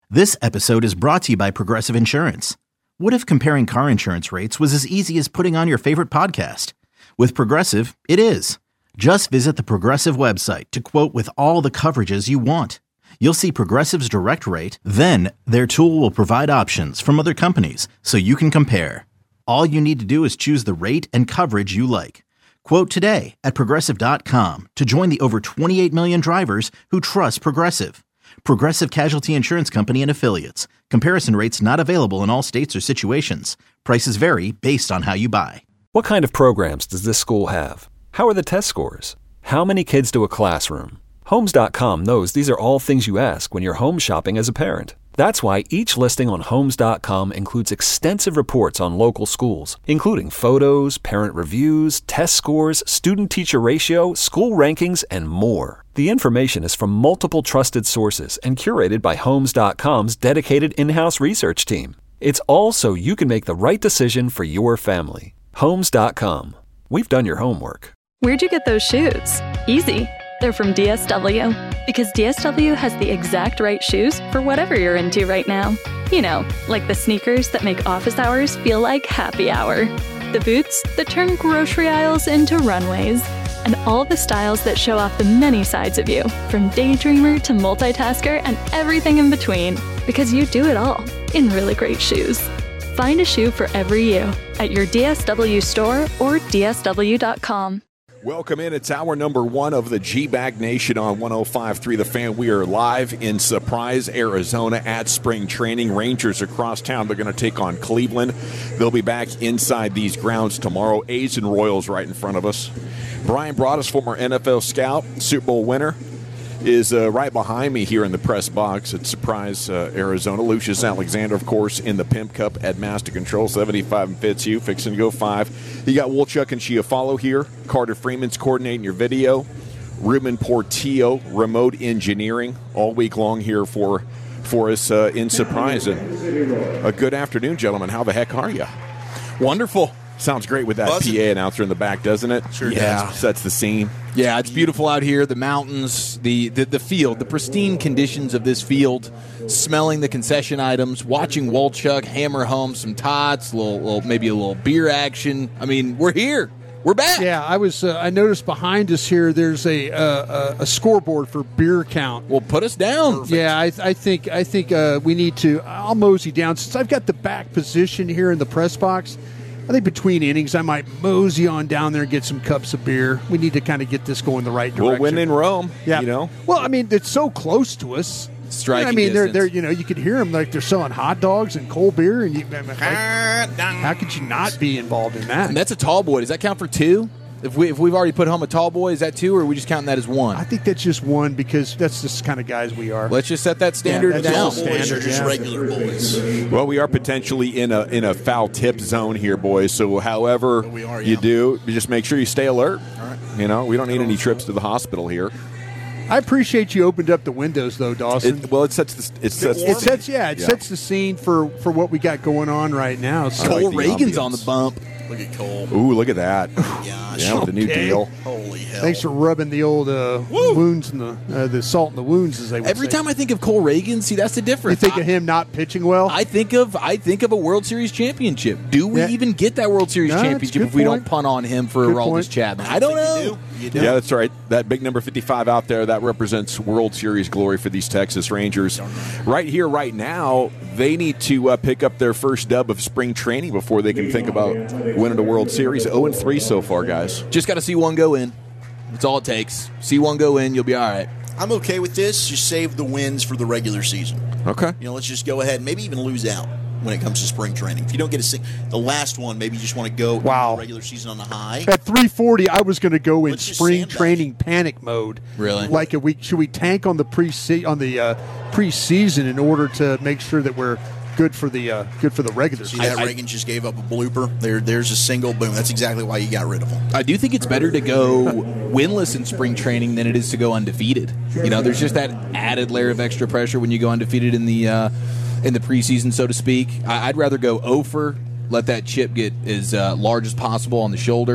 This episode is brought to you by Progressive Insurance. What if comparing car insurance rates was as easy as putting on your favorite podcast? With Progressive, it is. Just visit the Progressive website to quote with all the coverages you want. You'll see Progressive's direct rate, then their tool will provide options from other companies so you can compare. All you need to do is choose the rate and coverage you like. Quote today at Progressive.com to join the over 28 million drivers who trust Progressive. Progressive Casualty Insurance Company and Affiliates. Comparison rates not available in all states or situations. Prices vary based on how you buy. What kind of programs does this school have? How are the test scores? How many kids do a classroom? Homes.com knows these are all things you ask when you're home shopping as a parent. That's why each listing on Homes.com includes extensive reports on local schools, including photos, parent reviews, test scores, student-teacher ratio, school rankings, and more. The information is from multiple trusted sources and curated by Homes.com's dedicated in-house research team. It's all so you can make the right decision for your family. Homes.com. We've done your homework. Where'd you get those shoes? Easy. They're from DSW. Because DSW has the exact right shoes for whatever you're into right now. You know, like the sneakers that make office hours feel like happy hour. The boots that turn grocery aisles into runways. And all the styles that show off the many sides of you, from daydreamer to multitasker and everything in between. Because you do it all in really great shoes. Find a shoe for every you at your DSW store or DSW.com. Welcome in. It's hour number one of the G-Bag Nation on 105.3 The Fan. We are live in Surprise, Arizona at spring training. Rangers across town. They're going to take on Cleveland. They'll be back inside these grounds tomorrow. A's and Royals right in front of us. Brian Broaddus, former NFL scout, Super Bowl winner, is right behind me here in the press box at Surprise, Arizona. Lucius Alexander, of course, in the Pimp Cup at Master Control. 75 and Fitzhugh, fixing to go 5. You got Wolchuk and Chiafalo here. Carter Freeman's coordinating your video. Ruben Portillo, remote engineering, all week long here for us in Surprise. And a good afternoon, gentlemen. How the heck are you? Wonderful. Sounds great with that PA announcer in the back, doesn't it? Sure does. Sets the scene. Yeah, it's beautiful out here. The mountains, the field, the pristine conditions of this field, smelling the concession items, watching Wolchuk hammer home some tots, maybe a little beer action. I mean, we're here. We're back. Yeah, I noticed behind us here there's a scoreboard for beer count. Well, put us down. Perfect. Yeah, I think we need to. I'll mosey down since I've got the back position here in the press box. I think between innings, I might mosey on down there and get some cups of beer. We need to kind of get this going the right direction. We'll win in Rome, yeah. You know. Well, I mean, it's so close to us. Striking I mean, distance. they're you could hear them like they're selling hot dogs and cold beer, and how could you not be involved in that? And that's a tall boy. Does that count for 2? If we've already put home a tall boy, is that 2, or are we just counting that as 1? I think that's just 1 because that's just the kind of guys we are. Let's just set that standard down. Boys are just regular boys. Well, we are potentially in a foul tip zone here, boys. So, however you do, you just make sure you stay alert. All right. You know, we don't need any trips to the hospital here. I appreciate you opened up the windows, though, Dawson. It sets the scene for what we got going on right now. So. Cole Reagan's on the bump. Look at Cole. Ooh, look at that. Gosh. Yeah, with the new deal. Holy hell. Thanks for rubbing the old wounds and the salt in the wounds, as they would Every say. time I think of Cole Reagan, see, that's the You difference. think of him not pitching well? I think of a World Series championship. Do we even get that World Series championship if we don't punt on him for Aroldis Chapman? I don't know. You do. Yeah, that's right. That big number 55 out there, that represents World Series glory for these Texas Rangers. Right here, right now, they need to pick up their first dub of spring training before they can think about winning a World Series. 0-3 so far, guys. Just got to see one go in. That's all it takes. See one go in, you'll be all right. I'm okay with this. Just save the wins for the regular season. Okay. You know, let's just go ahead and maybe even lose out when it comes to spring training. If you don't get the last one, maybe you just want to go into the regular season on the high. At 3:40, I was going to go in Let's just spring sandbag. training panic mode. Really? Like, should we tank on the preseason in order to make sure that we're good for the regular See season? that Reagan just gave up a blooper. There's a single boom. That's exactly why you got rid of him. I do think it's better to go winless in spring training than it is to go undefeated. You know, there's just that added layer of extra pressure when you go undefeated in the preseason, so to speak. I'd rather go 0 for, let that chip get as large as possible on the shoulder,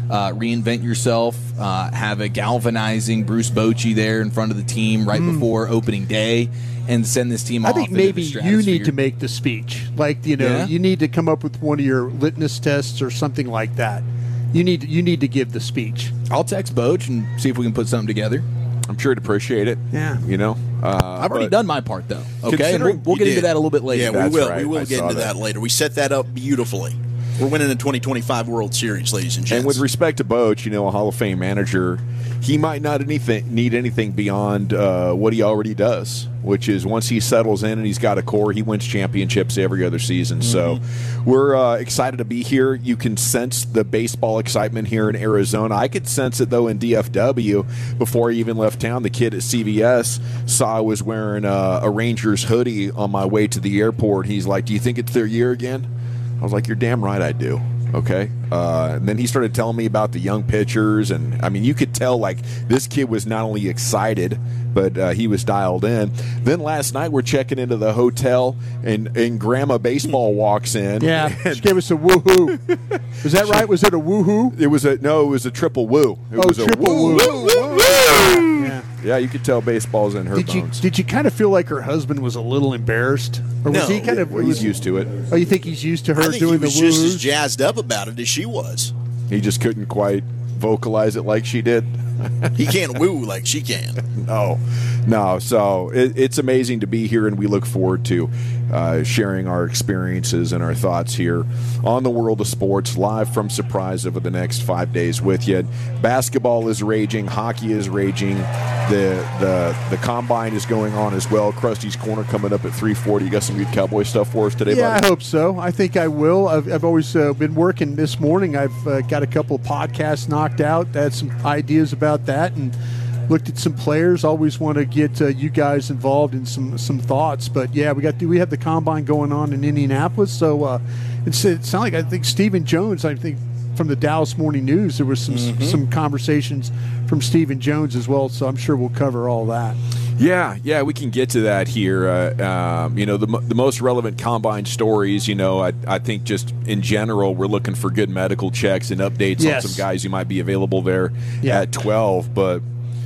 reinvent yourself, have a galvanizing Bruce Bochy there in front of the team right before opening day, and send this team off. I think maybe you need to make the speech. Like, you need to come up with one of your litmus tests or something like that. You need to give the speech. I'll text Boch and see if we can put something together. I'm sure he'd appreciate it. Yeah. I've already done my part, though. Okay, and we'll get into that a little bit later. Yeah, That's we will. right. We will I get saw into that later. We set that up beautifully. We're winning the 2025 World Series, ladies and gents. And with respect to Boch, a Hall of Fame manager, he might not need anything beyond what he already does, which is once he settles in and he's got a core, he wins championships every other season. So we're excited to be here. You can sense the baseball excitement here in Arizona. I could sense it, though, in DFW. Before I even left town, the kid at CVS saw I was wearing a Rangers hoodie on my way to the airport. He's like, "Do you think it's their year again?" I was like, "You're damn right I do." Okay. And then he started telling me about the young pitchers. And, I mean, you could tell, like, this kid was not only excited, but he was dialed in. Then last night we're checking into the hotel, and Grandma Baseball walks in. Yeah, she gave us a woohoo. Was that right? Was it a woohoo? It was a triple woo. It was triple a woo. Yeah, you could tell baseball's in her bones. Did you kind of feel like her husband was a little embarrassed? Or was he kind of... He's used to it. Oh, you think he's used to her doing the I think he was just as woo-hoos? jazzed up about it as she was. He just couldn't quite vocalize it like she did. He can't woo like she can. No. So it's amazing to be here, and we look forward to sharing our experiences and our thoughts here on the World of Sports, live from Surprise over the next 5 days with you. Basketball is raging, hockey is raging, the combine is going on as well. Krusty's Corner coming up at 3:40. You got some good Cowboy stuff for us today, Yeah, buddy? I hope so. I think I will. I've always been working this morning. I've got a couple of podcasts knocked out. I had some ideas about that and looked at some players. Always want to get you guys involved in some thoughts. But, yeah, we have the combine going on in Indianapolis. So it sounds like, I think, Stephen Jones, from the Dallas Morning News, there was some conversations from Stephen Jones as well. So I'm sure we'll cover all that. Yeah, we can get to that here. The most relevant combine stories, I think just in general, we're looking for good medical checks and updates on some guys who might be available there at 12. But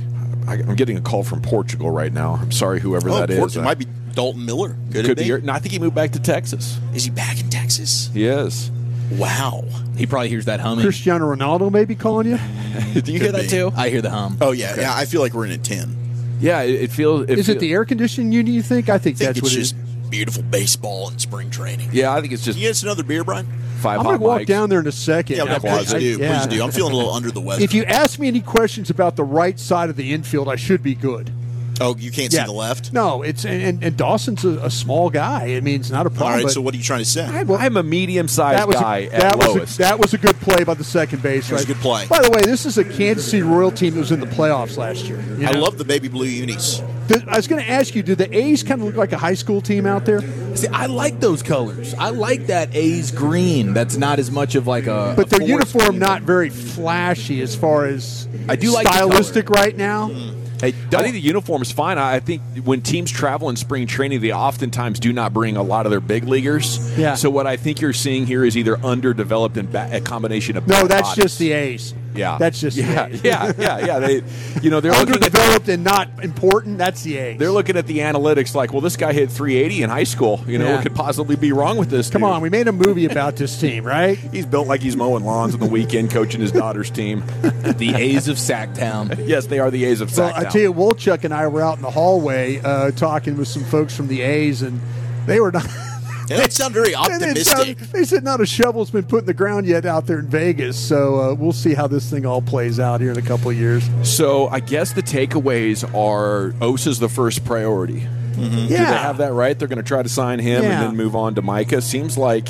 I'm getting a call from Portugal right now. I'm sorry, whoever that is. It might be Dalton Miller. Could be. No, I think he moved back to Texas. Is he back in Texas? He is. Wow. He probably hears that humming. Cristiano Ronaldo may be calling you? Do you hear that too? I hear the hum. Oh, yeah. Okay. Yeah, I feel like we're in a 10. Yeah, it feels... Is it the air conditioning unit, you think? I think that's what it is. It's just beautiful baseball and spring training. Yeah, I think it's just... Can you get us another beer, Brian? I'm going to walk down there in a second. Yeah, please do. Please do. I'm feeling a little under the weather. If you ask me any questions about the right side of the infield, I should be good. Oh, you can't see the left? No, it's and Dawson's a small guy. I mean, it's not a problem. All right, so what are you trying to say? I'm a medium-sized guy at lowest. That was a good play by the second base. It was a good play. By the way, this is a Kansas City Royal team that was in the playoffs last year. I love the baby blue unis. I was going to ask you, do the A's kind of look like a high school team out there? See, I like those colors. I like that A's green. That's not as much of like a... But their uniform not very flashy as far as I do like stylistic right now. I think the uniform is fine. I think when teams travel in spring training, they oftentimes do not bring a lot of their big leaguers. Yeah. So what I think you're seeing here is either underdeveloped and a combination of No, that's bodies. just the A's. Yeah, that's just the A's. Yeah. They, they're underdeveloped and not important. That's the A's. They're looking at the analytics like, well, this guy hit 380 in high school. What could possibly be wrong with this? Come on, we made a movie about this team, right? He's built like he's mowing lawns on the weekend, coaching his daughter's team. The A's of Sacktown. Yes, they are the A's of Sacktown. Well, I tell you, Wolchuk and I were out in the hallway talking with some folks from the A's, and they were not. They don't sound very optimistic. They said not a shovel's been put in the ground yet out there in Vegas, so we'll see how this thing all plays out here in a couple of years. So I guess the takeaways are Osa's the first priority. Yeah. Do they have that right? They're going to try to sign him and then move on to Micah. Seems like,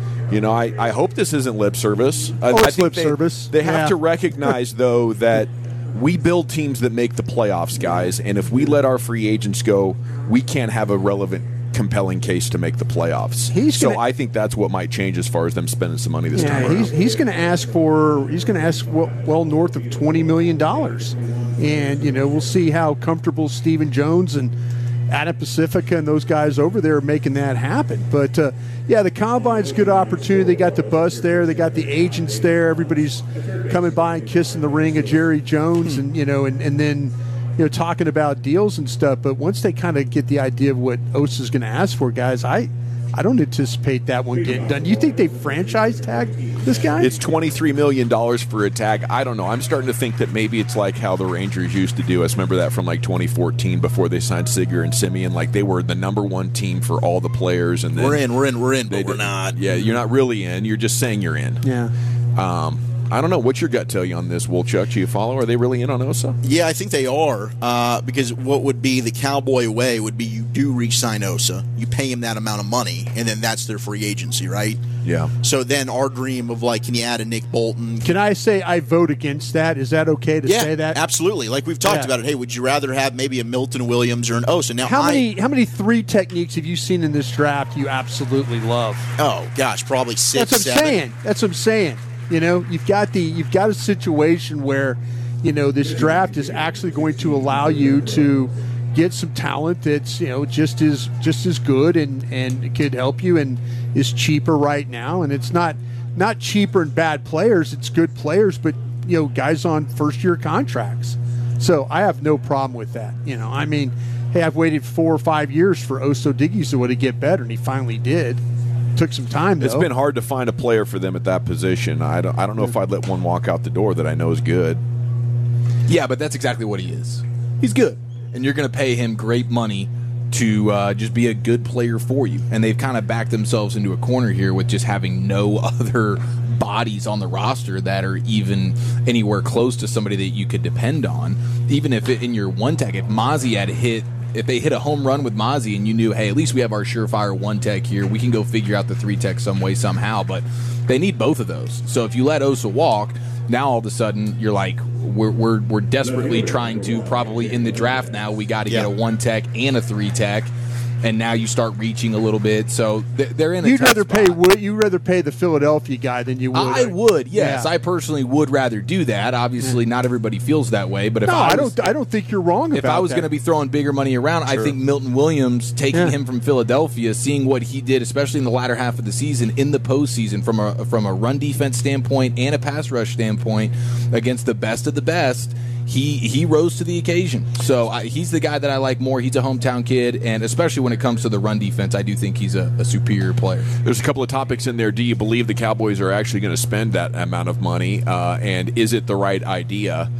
I hope this isn't lip service. I think lip service. They have to recognize, though, that we build teams that make the playoffs, guys, and if we let our free agents go, we can't have a relevant, compelling case to make the playoffs. I think that's what might change as far as them spending some money this time around. He's going to ask well north of $20 million, and we'll see how comfortable Stephen Jones and Adam Pacifica and those guys over there are making that happen. But, the Combine's a good opportunity. They got the bus there. They got the agents there. Everybody's coming by and kissing the ring of Jerry Jones and then talking about deals and stuff. But once they kind of get the idea of what Osa's going to ask for, guys, I don't anticipate that one getting done. Do you think they franchise tag this guy? It's $23 million for a tag. I don't know. I'm starting to think that maybe it's like how the Rangers used to do us. Remember that from like 2014 before they signed Seager and Semien? Like they were the number one team for all the players. And then we're in, but we're not. Yeah, you're not really in. You're just saying you're in. Yeah. I don't know. What's your gut tell you on this, Wolchuk? Do you follow? Are they really in on Osa? Yeah, I think they are. Because what would be the Cowboy way would be you do re-sign Osa, you pay him that amount of money, and then that's their free agency, right? Yeah. So then our dream of can you add a Nick Bolton? Can I say I vote against that? Is that okay to say that? Absolutely. Like we've talked about it. Hey, would you rather have maybe a Milton Williams or an Osa? Now, how many three techniques have you seen in this draft you absolutely love? Oh gosh, probably 6, That's what 7. That's what I'm saying. You've got a situation where, this draft is actually going to allow you to get some talent that's just as good and could help you and is cheaper right now. And it's not cheaper and bad players; it's good players, but guys on first year contracts. So I have no problem with that. Hey, I've waited 4 or 5 years for Oso Digizua to get better, and he finally did. Took some time, though. It's been hard to find a player for them at that position. I don't know if I'd let one walk out the door that I know is good. Yeah, but that's exactly what he is. He's good. And you're going to pay him great money to just be a good player for you. And they've kind of backed themselves into a corner here with just having no other bodies on the roster that are even anywhere close to somebody that you could depend on. Even if in your one tech, if they hit a home run with Mozzie and you knew, hey, at least we have our surefire one tech here, we can go figure out the 3 tech some way, somehow. But they need both of those. So if you let Osa walk, now all of a sudden you're like, we're desperately trying to probably in the draft now we got to get a 1 tech and a 3 tech. And now you start reaching a little bit, so they're in a tough spot. You'd rather pay the Philadelphia guy than you would. I would, yes. Yeah. I personally would rather do that. Obviously, not everybody feels that way, but if I don't think you're wrong. If I was going to be throwing bigger money around, I think Milton Williams taking him from Philadelphia, seeing what he did, especially in the latter half of the season, in the postseason, from a run defense standpoint and a pass rush standpoint, against the best of the best. He rose to the occasion. So he's the guy that I like more. He's a hometown kid, and especially when it comes to the run defense, I do think he's a superior player. There's a couple of topics in there. Do you believe the Cowboys are actually going to spend that amount of money, and is it the right idea?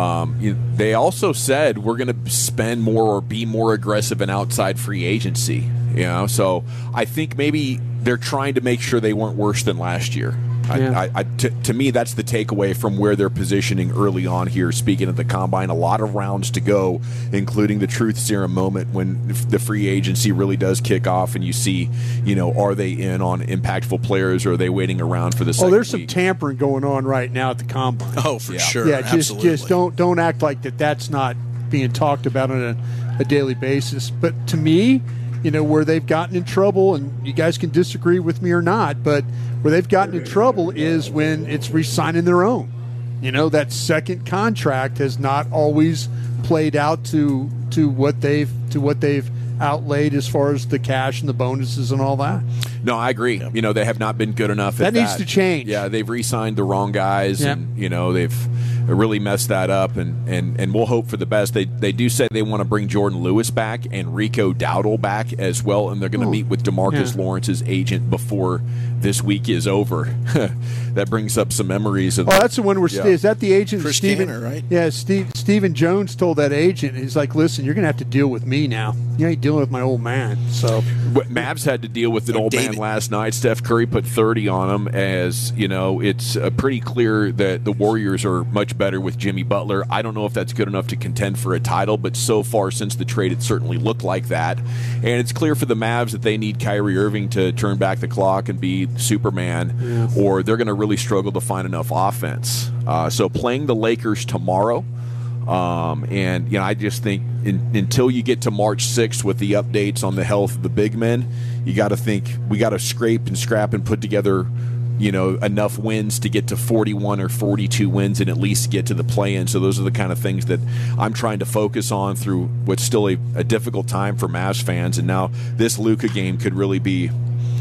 They also said we're going to spend more or be more aggressive in outside free agency. So I think maybe they're trying to make sure they weren't worse than last year. To me, that's the takeaway from where they're positioning early on here. Speaking of the Combine, a lot of rounds to go, including the truth serum moment when the free agency really does kick off and you see, are they in on impactful players or are they waiting around for the second there's week? some tampering going on right now at the Combine. Oh, for sure. Yeah, just don't act like that's not being talked about on a daily basis. But to me, where they've gotten in trouble, and you guys can disagree with me or not, but where they've gotten in trouble is when it's re-signing their own. That second contract has not always played out to what they've outlaid as far as the cash and the bonuses and all that. No, I agree. Yeah. They have not been good enough at that. That needs to change. Yeah, they've re-signed the wrong guys, and they've really messed that up, and we'll hope for the best. They do say they want to bring Jordan Lewis back and Rico Dowdle back as well, and they're going to meet with DeMarcus Lawrence's agent before this week is over. That brings up some memories of that's the one where is that the agent? Chris Steven, Tanner, right? Yeah, Stephen Jones told that agent, he's like, listen, you're going to have to deal with me now. You ain't dealing with my old man. So Mavs had to deal with an old man last night. Steph Curry put 30 on him. As it's pretty clear that the Warriors are much better with Jimmy Butler. I don't know if that's good enough to contend for a title, but so far since the trade, it certainly looked like that. And it's clear for the Mavs that they need Kyrie Irving to turn back the clock and be Superman, or they're going to really struggle to find enough offense. So playing the Lakers tomorrow. I just think until you get to March 6th with the updates on the health of the big men, you got to think we got to scrape and scrap and put together enough wins to get to 41 or 42 wins and at least get to the play-in. So those are the kind of things that I'm trying to focus on through what's still a difficult time for Mavs fans. And now this Luka game could really be,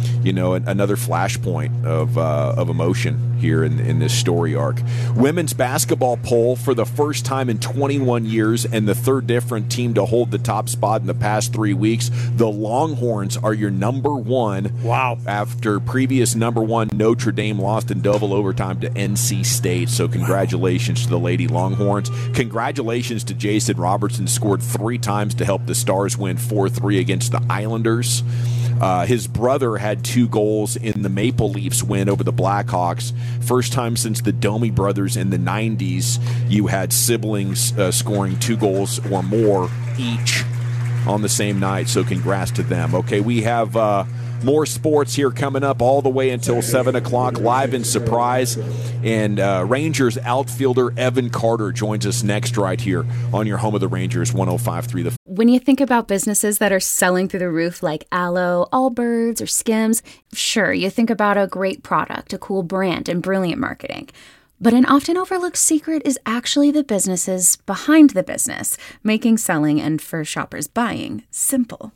another flashpoint of emotion here in this story arc. Women's basketball poll for the first time in 21 years and the third different team to hold the top spot in the past 3 weeks. The Longhorns are your number one. Wow. After previous number one Notre Dame lost in double overtime to NC State. So congratulations to the Lady Longhorns. Congratulations to Jason Robertson, scored 3 times to help the Stars win 4-3 against the Islanders. His brother had 2 goals in the Maple Leafs win over the Blackhawks. First time since the Domi brothers in the 90s, you had siblings scoring 2 goals or more each on the same night, so congrats to them. Okay, we have more sports here coming up all the way until 7 o'clock, live in Surprise. And Rangers outfielder Evan Carter joins us next right here on your home of the Rangers, 105.3 The. When you think about businesses that are selling through the roof like Aloe, Allbirds, or Skims, sure, you think about a great product, a cool brand, and brilliant marketing. But an often overlooked secret is actually the businesses behind the business, making selling and for shoppers buying simple.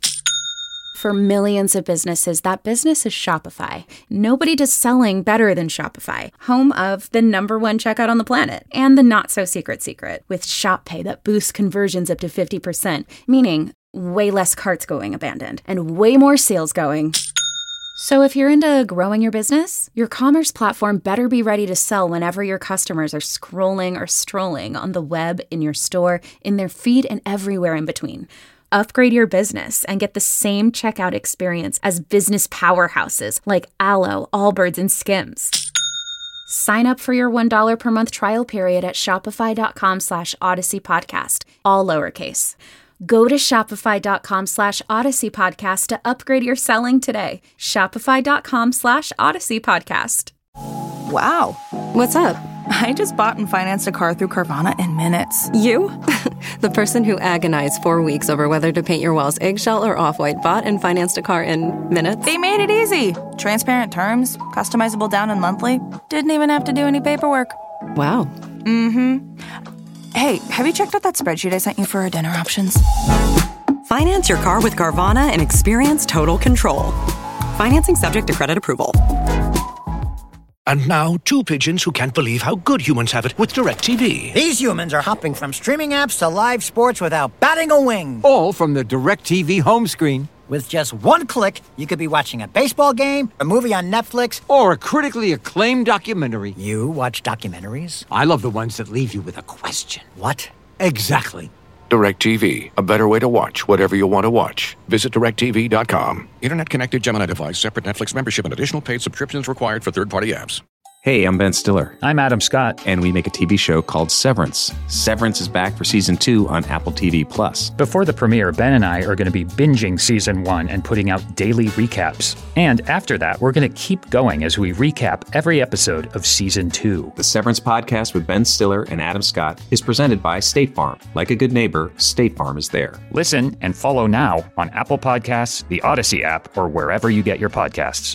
For millions of businesses, that business is Shopify. Nobody does selling better than Shopify, home of the number one checkout on the planet and the not-so-secret secret with Shop Pay that boosts conversions up to 50%, meaning way less carts going abandoned and way more sales going. So if you're into growing your business, your commerce platform better be ready to sell whenever your customers are scrolling or strolling on the web, in your store, in their feed, and everywhere in between. Upgrade your business and get the same checkout experience as business powerhouses like Aloe, Allbirds, and Skims. Sign up for your $1 per month trial period at shopify.com/Odyssey Podcast, all lowercase. Go to shopify.com/Odyssey Podcast to upgrade your selling today. Shopify.com/Odyssey Podcast. Wow. What's up? I just bought and financed a car through Carvana in minutes. You? The person who agonized 4 weeks over whether to paint your walls eggshell or off-white bought and financed a car in minutes? They made it easy. Transparent terms, customizable down and monthly. Didn't even have to do any paperwork. Wow. Mm-hmm. Hey, have you checked out that spreadsheet I sent you for our dinner options? Finance your car with Carvana and experience total control. Financing subject to credit approval. And now, 2 pigeons who can't believe how good humans have it with DirecTV. These humans are hopping from streaming apps to live sports without batting a wing. All from the DirecTV home screen. With just one click, you could be watching a baseball game, a movie on Netflix, or a critically acclaimed documentary. You watch documentaries? I love the ones that leave you with a question. What? Exactly. DirecTV, a better way to watch whatever you want to watch. Visit DirecTV.com. Internet-connected Gemini device, separate Netflix membership, and additional paid subscriptions required for third-party apps. Hey, I'm Ben Stiller. I'm Adam Scott. And we make a TV show called Severance. Severance is back for Season 2 on Apple TV+. Before the premiere, Ben and I are going to be binging Season 1 and putting out daily recaps. And after that, we're going to keep going as we recap every episode of Season 2. The Severance podcast with Ben Stiller and Adam Scott is presented by State Farm. Like a good neighbor, State Farm is there. Listen and follow now on Apple Podcasts, the Odyssey app, or wherever you get your podcasts.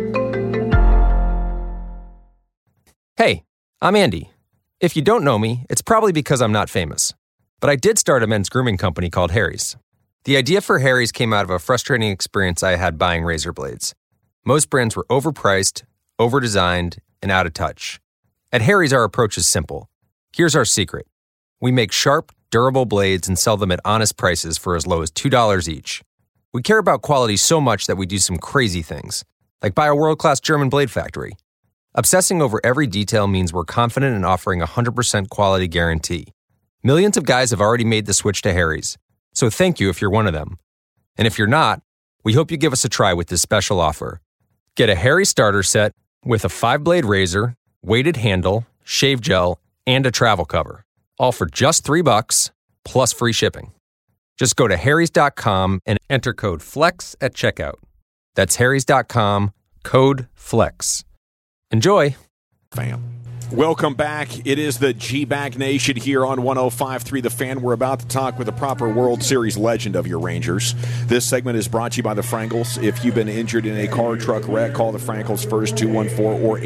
Hey, I'm Andy. If you don't know me, it's probably because I'm not famous. But I did start a men's grooming company called Harry's. The idea for Harry's came out of a frustrating experience I had buying razor blades. Most brands were overpriced, overdesigned, and out of touch. At Harry's, our approach is simple. Here's our secret. We make sharp, durable blades and sell them at honest prices for as low as $2 each. We care about quality so much that we do some crazy things, like buy a world-class German blade factory. Obsessing over every detail means we're confident in offering a 100% quality guarantee. Millions of guys have already made the switch to Harry's, so thank you if you're one of them. And if you're not, we hope you give us a try with this special offer. Get a Harry's starter set with a 5-blade razor, weighted handle, shave gel, and a travel cover, all for just $3 plus free shipping. Just go to harrys.com and enter code FLEX at checkout. That's harrys.com, code FLEX. Enjoy. Bam. Welcome back. It is the G-Bag Nation here on 105.3 The Fan. We're about to talk with a proper World Series legend of your Rangers. This segment is brought to you by the Frankels. If you've been injured in a car or truck wreck, call the Frankels first, 214 or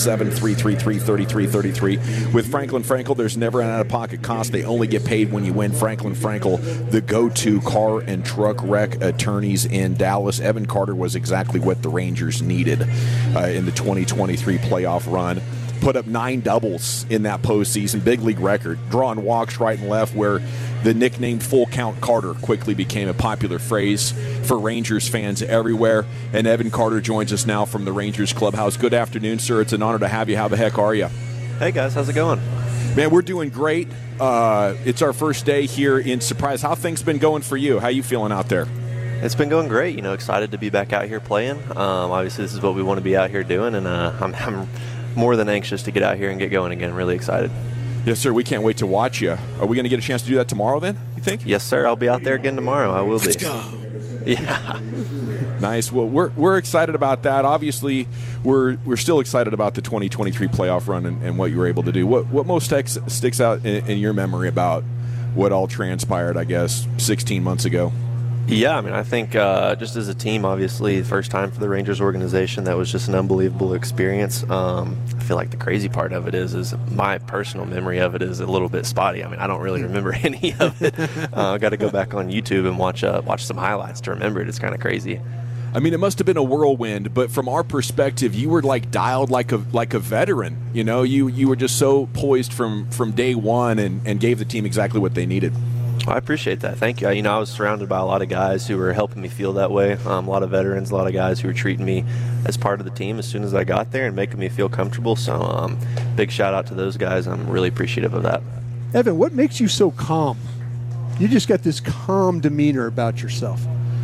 817-333-3333. With Franklin Frankel, there's never an out-of-pocket cost. They only get paid when you win. Franklin Frankel, the go-to car and truck wreck attorneys in Dallas. Evan Carter was exactly what the Rangers needed in the 2023 playoff run. Put up 9 doubles in that postseason, big league record, drawing walks right and left, where the nickname Full Count Carter quickly became a popular phrase for Rangers fans everywhere. And Evan Carter joins us now from the Rangers clubhouse. Good afternoon, sir. It's an honor to have you. How the heck are you? Hey, guys. How's it going? Man, we're doing great. It's our first day here in Surprise. How things been going for you? How you feeling out there? It's been going great. Excited to be back out here playing. Obviously, this is what we want to be out here doing, and I'm more than anxious to get out here and get going again. Really excited. Yes, sir. We can't wait to watch you. Are we going to get a chance to do that tomorrow then, you think? Yes, sir. I'll be out there again tomorrow. I will be. Let's go. Yeah. Nice. Well, we're excited about that. Obviously, we're still excited about the 2023 playoff run and what you were able to do. What most sticks out in your memory about what all transpired, I guess, 16 months ago? Yeah, I think just as a team, obviously, first time for the Rangers organization, that was just an unbelievable experience. I feel like the crazy part of it is my personal memory of it is a little bit spotty. I don't really remember any of it. I've got to go back on YouTube and watch some highlights to remember it. It's kind of crazy. It must have been a whirlwind, but from our perspective, you were dialed like a veteran. You were just so poised from day one and gave the team exactly what they needed. I appreciate that. Thank you. I was surrounded by a lot of guys who were helping me feel that way. A lot of veterans, a lot of guys who were treating me as part of the team as soon as I got there and making me feel comfortable. So big shout out to those guys. I'm really appreciative of that. Evan, what makes you so calm? You just got this calm demeanor about yourself.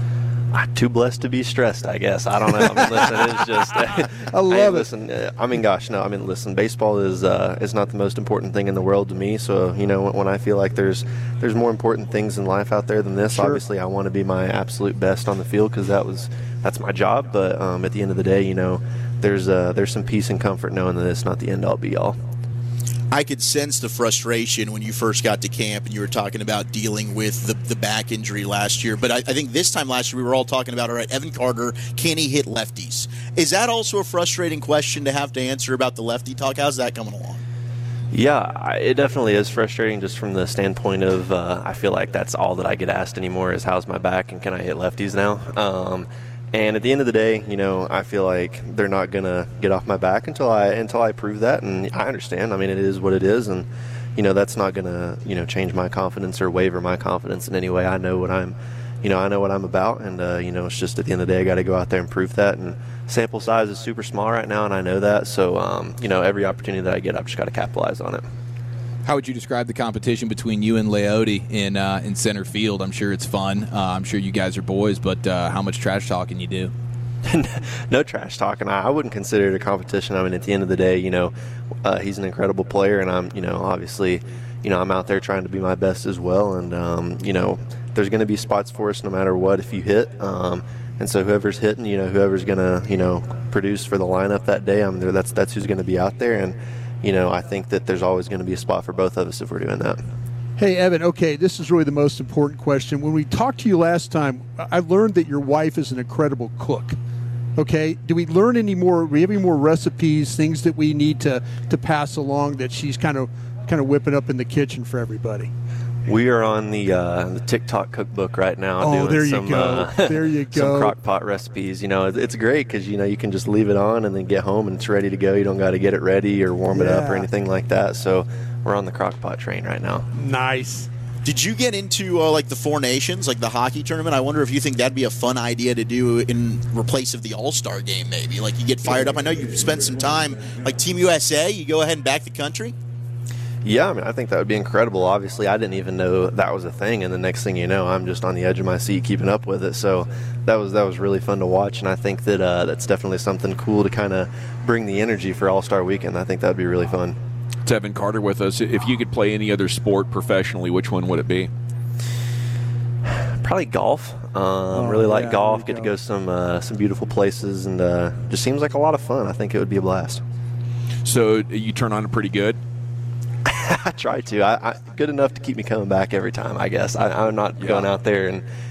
I'm too blessed to be stressed, I guess. I don't know. Listen, it's just I love it. Listen, listen, baseball is not the most important thing in the world to me. So, when I feel like there's more important things in life out there than this, sure. Obviously I want to be my absolute best on the field because that's my job. But at the end of the day, there's some peace and comfort knowing that it's not the end all be all. I could sense the frustration when you first got to camp and you were talking about dealing with the back injury last year. But I think this time last year we were all talking about, all right, Evan Carter, can he hit lefties? Is that also a frustrating question to have to answer about the lefty talk? How's that coming along? Yeah, it definitely is frustrating just from the standpoint of I feel like that's all that I get asked anymore is how's my back and can I hit lefties now? And at the end of the day, I feel like they're not going to get off my back until I prove that. And I understand. It is what it is. And, that's not going to, change my confidence or waver my confidence in any way. I know what I'm about. And, it's just at the end of the day, I got to go out there and prove that. And sample size is super small right now, and I know that. So, every opportunity that I get, I've just got to capitalize on it. How would you describe the competition between you and Leote in center field? I'm sure it's fun. I'm sure you guys are boys, but how much trash talking you do? No trash talking. I wouldn't consider it a competition. At the end of the day, he's an incredible player, and I'm, obviously, I'm out there trying to be my best as well. And, there's going to be spots for us no matter what if you hit. And so whoever's hitting, whoever's going to, produce for the lineup that day, that's who's going to be out there. And, I think that there's always going to be a spot for both of us if we're doing that. Hey, Evan, okay, this is really the most important question. When we talked to you last time, I learned that your wife is an incredible cook. Okay, do we learn any more? Do we have any more recipes, things that we need to pass along that she's kind of whipping up in the kitchen for everybody? We are on the TikTok cookbook right now. Oh, doing there you go. There you go. Some crock pot recipes. It's great because, you can just leave it on and then get home and it's ready to go. You don't got to get it ready or warm it up or anything like that. So we're on the crock pot train right now. Nice. Did you get into the Four Nations, like the hockey tournament? I wonder if you think that'd be a fun idea to do in replace of the All-Star game maybe. Like you get fired up. I know you spent some time, like Team USA, you go ahead and back the country? Yeah, I think that would be incredible. Obviously, I didn't even know that was a thing, and the next thing you know, I'm just on the edge of my seat keeping up with it. So that was really fun to watch, and I think that that's definitely something cool to kind of bring the energy for All-Star Weekend. I think that would be really fun. It's Evan Carter with us. If you could play any other sport professionally, which one would it be? Probably golf. Really like golf. Get to go some beautiful places, and just seems like a lot of fun. I think it would be a blast. So you turn on it pretty good? I try to. I good enough to keep me coming back every time, I guess. I'm not going out there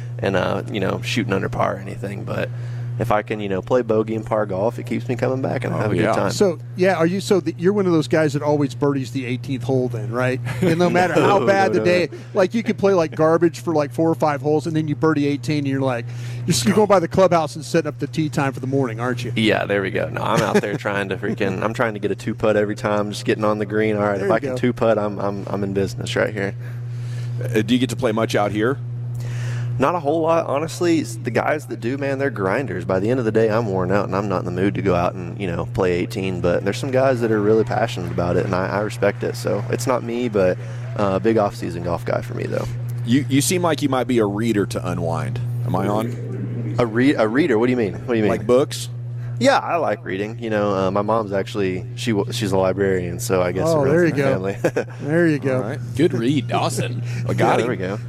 and shooting under par or anything, but if I can, play bogey and par golf, it keeps me coming back and I have a good time. So, you're one of those guys that always birdies the 18th hole then, right? And no matter how bad the day, like you could play like garbage for like 4 or 5 holes and then you birdie 18 and you're like, you're going by the clubhouse and setting up the tee time for the morning, aren't you? Yeah, there we go. No, I'm out there trying to I'm trying to get a 2-putt every time, just getting on the green. All right, if I can 2-putt, I'm in business right here. Do you get to play much out here? Not a whole lot, honestly. The guys that do, man, they're grinders. By the end of the day, I'm worn out, and I'm not in the mood to go out and, play 18. But there's some guys that are really passionate about it, and I respect it. So it's not me, but a big off-season golf guy for me, though. You seem like you might be a reader to unwind. Am I on? A reader? What do you mean? Like books? Yeah, I like reading. My mom's actually she's a librarian, so I guess. Oh, there you go. Family. There you go. Right. Good read, Dawson. There we go.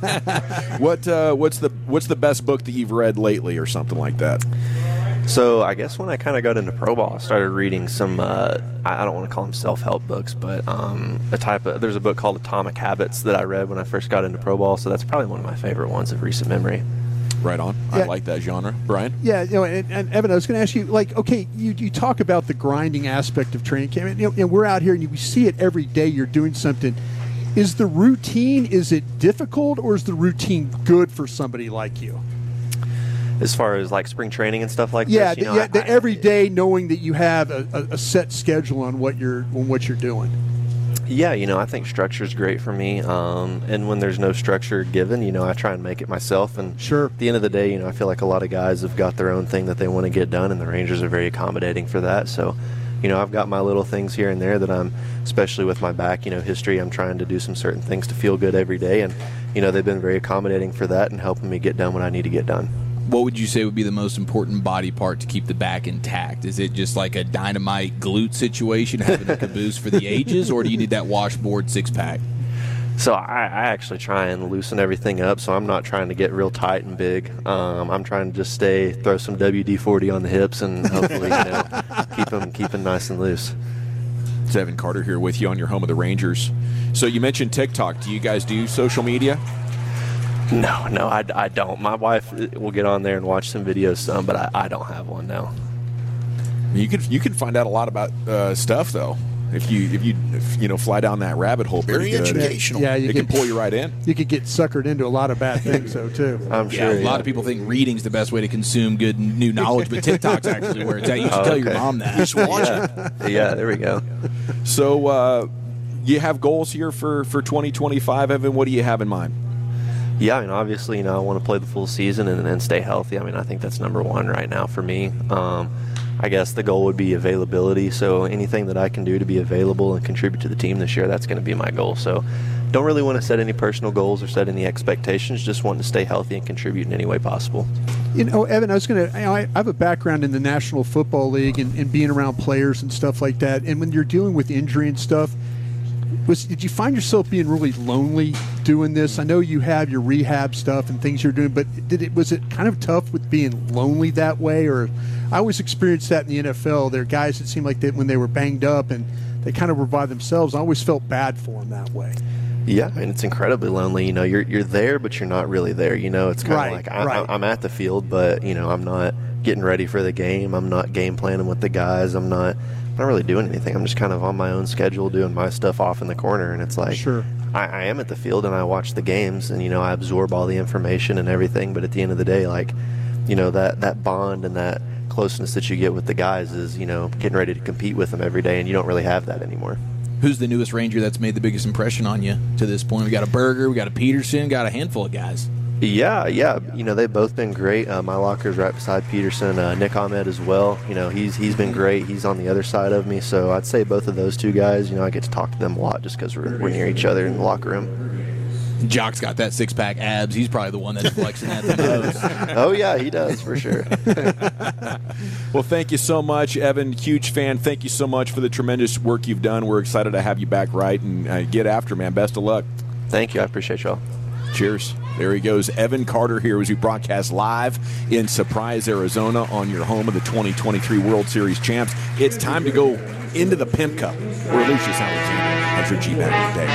What's the best book that you've read lately, or something like that? So I guess when I kind of got into pro ball, I started reading some. I don't want to call them self-help books, but there's a book called Atomic Habits that I read when I first got into pro ball. So that's probably one of my favorite ones of recent memory. Right on. Yeah. I like that genre. Brian? Yeah, and Evan, I was going to ask you, you talk about the grinding aspect of training camp, and we're out here and we see it every day. You're doing something. Is the routine, is it difficult, or is the routine good for somebody like you? As far as like spring training and stuff like this? The every day knowing that you have a set schedule on what you're doing. Yeah, I think structure is great for me. And when there's no structure given, I try and make it myself. And sure. At the end of the day, I feel like a lot of guys have got their own thing that they want to get done, and the Rangers are very accommodating for that. So, I've got my little things here and there that I'm, especially with my back, history, I'm trying to do some certain things to feel good every day. And, they've been very accommodating for that and helping me get done what I need to get done. What would you say would be the most important body part to keep the back intact? Is it just like a dynamite glute situation, having a caboose for the ages, or do you need that washboard six-pack? So I actually try and loosen everything up, so I'm not trying to get real tight and big. I'm trying to just throw some WD-40 on the hips and hopefully keep them nice and loose. It's Evan Carter here with you on your home of the Rangers. So you mentioned TikTok. Do you guys do social media? No, I don't. My wife will get on there and watch some videos, but I don't have one now. You could find out a lot about stuff though if you fly down that rabbit hole. Very educational. Yeah, it can pull you right in. You could get suckered into a lot of bad things though too. I'm sure. A lot of people think reading's the best way to consume good new knowledge, but TikTok's actually where it's at. You should tell your mom that. Just watch it. Yeah, there we go. So you have goals here for 2025, Evan. What do you have in mind? Yeah, obviously, I want to play the full season and stay healthy. I think that's number one right now for me. I guess the goal would be availability. So anything that I can do to be available and contribute to the team this year, that's going to be my goal. So don't really want to set any personal goals or set any expectations. Just want to stay healthy and contribute in any way possible. Evan, I have a background in the National Football League and being around players and stuff like that. And when you're dealing with injury and stuff, did you find yourself being really lonely doing this? I know you have your rehab stuff and things you're doing, but was it kind of tough with being lonely that way? Or I always experienced that in the NFL. There are guys that seemed like that when they were banged up and they kind of were by themselves. I always felt bad for them that way. Yeah, it's incredibly lonely. You're there, but you're not really there. It's kind of like I'm at the field, but I'm not getting ready for the game. I'm not game planning with the guys. I'm not really doing anything. I'm just kind of on my own schedule doing my stuff off in the corner, and it's like sure. I am at the field and I watch the games and I absorb all the information and everything, but at the end of the day, that bond and that closeness that you get with the guys is getting ready to compete with them every day, and you don't really have that anymore. Who's the newest Ranger that's made the biggest impression on you to this point? We got a Berger, we got a Peterson, got a handful of guys. Yeah. They've both been great. My locker's right beside Peterson. Nick Ahmed as well. He's been great. He's on the other side of me. So I'd say both of those two guys, I get to talk to them a lot just because we're near each other in the locker room. Jock's got that six-pack abs. He's probably the one that's flexing at the most. Oh, yeah, he does, for sure. Well, thank you so much, Evan. Huge fan. Thank you so much for the tremendous work you've done. We're excited to have you back and get after, man. Best of luck. Thank you. I appreciate y'all. Cheers. There he goes. Evan Carter here as we broadcast live in Surprise, Arizona on your home of the 2023 World Series champs. It's time to go into the Pimp Cup where Lucius Alexander has your G-Bag of the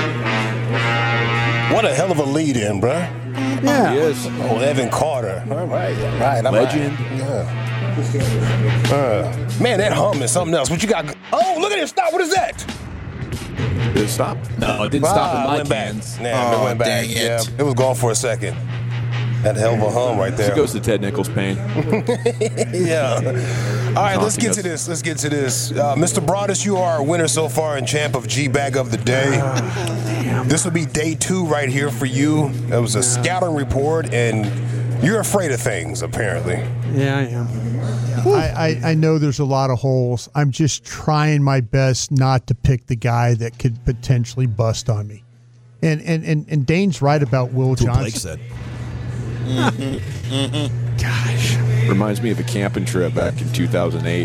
day. What a hell of a lead-in, bro. Yeah. He is. Oh, Evan Carter. All right. Legend. Yeah. Man, that hum is something else. What you got? Oh, look at it. Stop. What is that? Did it stop? No, it didn't stop in my went cans. Back. Nah, it went back. Dang it. Yeah, it was gone for a second. That hell of a hum right there. It goes to Ted Nichols' pain. Yeah. All right, let's get to this. Mr. Broadus, you are our winner so far and champ of G-Bag of the day. This will be day 2 right here for you. It was a scouting report, and you're afraid of things, apparently. Yeah, I am. I know there's a lot of holes. I'm just trying my best not to pick the guy that could potentially bust on me. And Dane's right about Will Johnson. Blake said. Gosh. Reminds me of a camping trip back in 2008.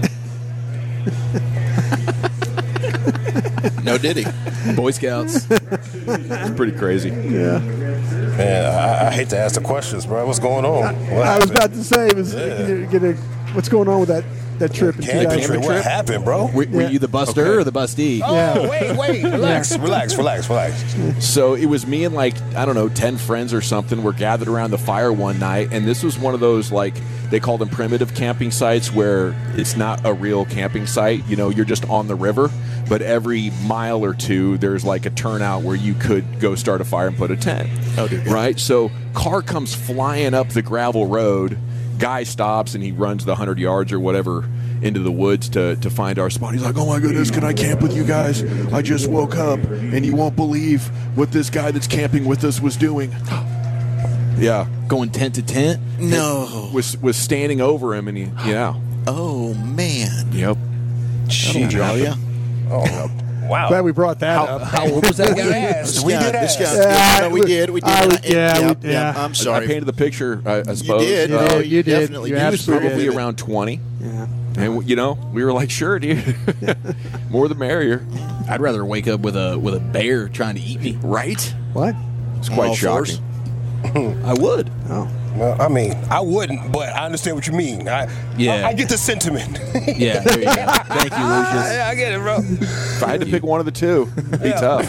No diddy. Boy Scouts. It's pretty crazy. Yeah. Man, I hate to ask the questions, bro. What's going on? I was about to say, what's going on with that trip in Camping 2000? trip. What happened, bro? Were you the buster or the bustee? Oh, Yeah. wait. Relax. So it was me and 10 friends or something were gathered around the fire one night, and this was one of those, they call them primitive camping sites where it's not a real camping site. You're just on the river, but every mile or two there's a turnout where you could go start a fire and put a tent. Oh, dear God. Right? So car comes flying up the gravel road. Guy stops and he runs the 100 yards or whatever into the woods to find our spot. He's like, "Oh my goodness, can I camp with you guys? I just woke up and you won't believe what this guy that's camping with us was doing." Yeah, Going tent to tent? No. was standing over him and Oh, man. Yep. Jeez. Oh, wow. Glad we brought that up. How old was that guy? We did ask. We did. Yeah. I'm sorry. I painted the picture, I suppose. You did. You did. Definitely. You He was absolutely probably did. around 20. Yeah. And we were like, "Sure, dude. More the merrier." I'd rather wake up with a bear trying to eat me. Right? What? It's quite All shocking. I would. Oh. Well, I mean, I wouldn't, but I understand what you mean. I get the sentiment. Yeah, there you go. Thank you, Lucius. I get it, bro. If I had to pick one of the two, it'd be tough.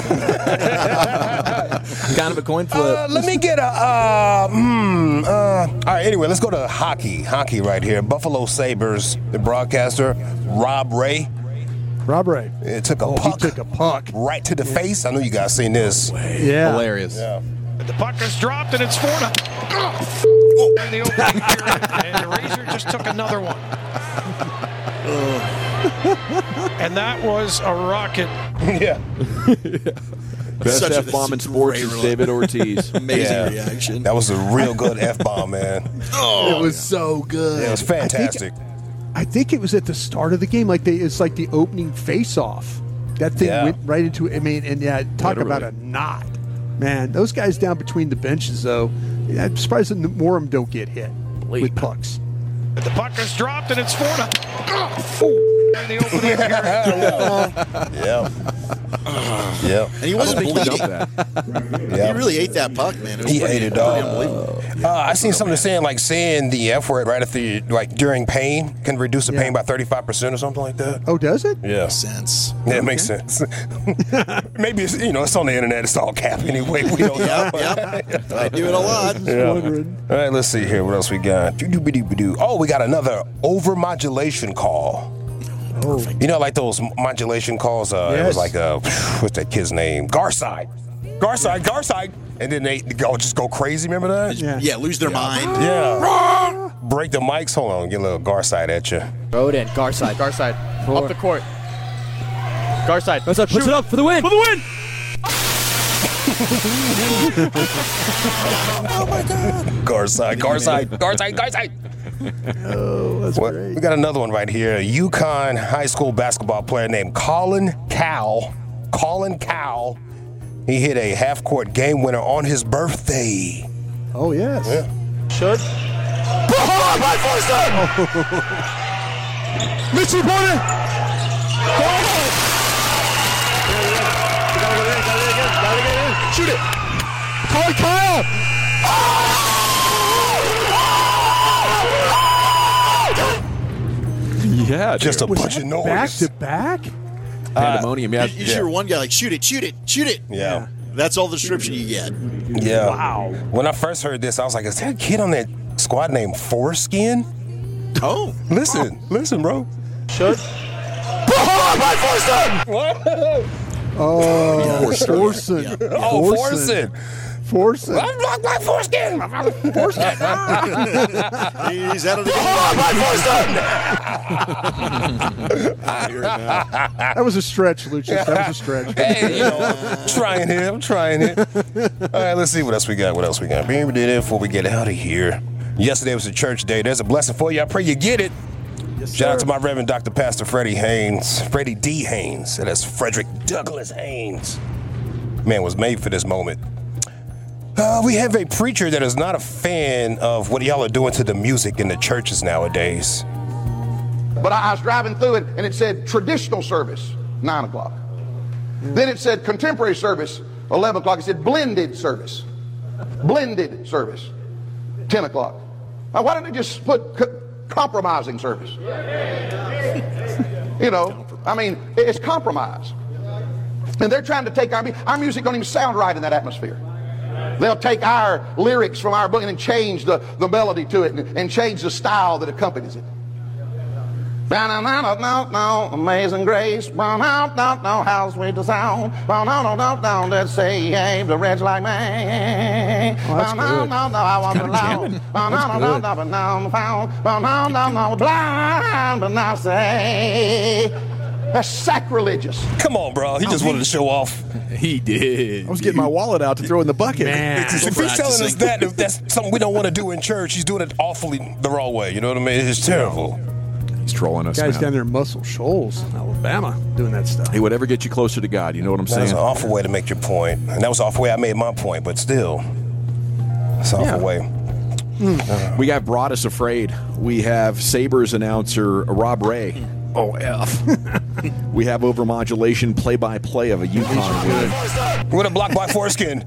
Kind of a coin flip. Let me get all right, anyway, let's go to hockey. Hockey right here. Buffalo Sabres, the broadcaster, Rob Ray. It took a puck. He took a puck. Right to the face. I know you guys seen this. Yeah. Hilarious. Yeah. The puck is dropped and it's 4-0. In the opening period, and the Razor just took another one. And that was a rocket. Yeah. Best F-bomb in sports is David Ortiz. Amazing reaction. That was a real good F-bomb, man. It was so good. Yeah, it was fantastic. I think it was at the start of the game. It's like the opening face-off. That thing went right into it. I mean, and talk about a knot. Man, those guys down between the benches, though, I'm surprised that more of them don't get hit with pucks. The puck is dropped and it's 4-0. In the opening period. Yeah. And he wasn't bleeding. He really ate that puck, man. It was He pretty, ate it, pretty dog. unbelievable. I seen something saying the F word right after during pain can reduce the pain by 35% or something like that. Oh, does it? Yeah. Makes sense. Yeah, it makes sense. Maybe it's it's on the internet. It's all cap anyway. We don't know. Yep. I do it a lot. Yeah. All right, let's see here. What else we got? Oh, we got another over-modulation call. Perfect. Like those modulation calls? It was like, what's that kid's name? Garside. And then they just go crazy. Remember that? Yeah, lose their mind. Yeah. Break the mics. Hold on. Get a little Garside at you. Throw it in. Garside. Up the court. Garside. Puts it up for the win. Oh, my God. Garside. Oh, that's great. We got another one right here. UConn high school basketball player named Colin Cowell. He hit a half-court game winner on his birthday. Oh, yes. Yeah. Should. Mitchell Porter! Shoot it. Call Kyle! Yeah, just a bunch of noise. Back to back? Pandemonium, yeah. You hear one guy like, shoot it, shoot it, shoot it. Yeah. That's all the description you get. Yeah. Wow. When I first heard this, I was like, is there a kid on that squad named Foreskin? Oh. Listen, bro. Should? What? Oh, Forsen. Yeah. Oh, Forsen. Forsen. I'm blocked by Foreskin. He's at it again. That was a stretch, Lucius. That was a stretch. Hey, I'm trying it. All right, let's see what else we got. Before we get out of here. Yesterday was a church day. There's a blessing for you. I pray you get it. Yes, Shout out sir. to my Reverend Dr. Pastor Freddie D. Haynes. And that's Frederick Douglass Haynes. Man was made for this moment. We have a preacher that is not a fan of what y'all are doing to the music in the churches nowadays. But I was driving through it, and it said traditional service, 9 o'clock. Then it said contemporary service, 11 o'clock. It said blended service, 10 o'clock. Now, why don't they just put compromising service? You know, I mean, it's compromise. And they're trying to take our music don't even sound right in that atmosphere. They'll take our lyrics from our book and change the melody to it and change the style that accompanies it. Amazing grace, how sweet the sound, that saved a wretch like me. I want to blind, but now say. That's sacrilegious. Come on, bro. He just wanted to show off. He did. I was getting my wallet out to throw in the bucket. Man. If he's telling us that, if that's something we don't want to do in church, he's doing it awfully the wrong way. You know what I mean? It's terrible. He's trolling us. Guys man. down there in Muscle Shoals, Alabama, doing that stuff. Hey, whatever gets you closer to God. You know what I'm That saying? was an awful way to make your point. And that was the awful way I made my point, but still. It's an awful way. We got Broadus Afraid. We have Sabres announcer Rob Ray. OF. We have overmodulation play-by-play of a UConn win. With a block by Foreskin.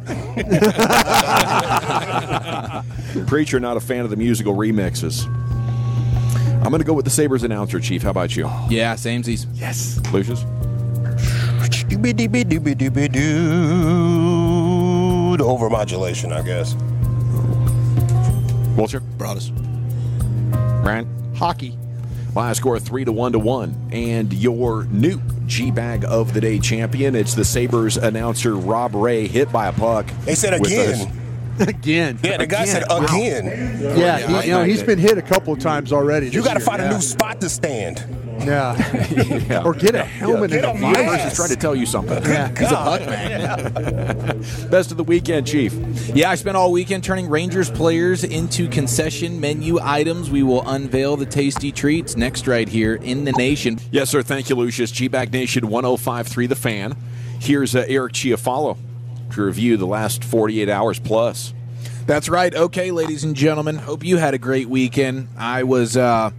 Preacher, not a fan of the musical remixes. I'm going to go with the Sabres announcer, Chief. How about you? Yeah, samesies. Yes. Lucius? The overmodulation, I guess. Walter? Broadus. Ryan? Hockey. Final score 3-1. And your new G-Bag of the Day champion, it's the Sabres announcer Rob Ray, hit by a puck. They said again. Again. Yeah, the guy said again. Yeah, he's been hit a couple of times already. You got to find a new spot to stand. Yeah. Or get a helmet and a visor. He's trying to tell you something. Yeah. He's a puck man. Best of the weekend, Chief. Yeah, I spent all weekend turning Rangers players into concession menu items. We will unveil the tasty treats next right here in the nation. Yes, sir. Thank you, Lucius. G-Bag Nation 105.3 The Fan. Here's Eric Chiafalo to review the last 48 hours plus. That's right. Okay, ladies and gentlemen, hope you had a great weekend. I was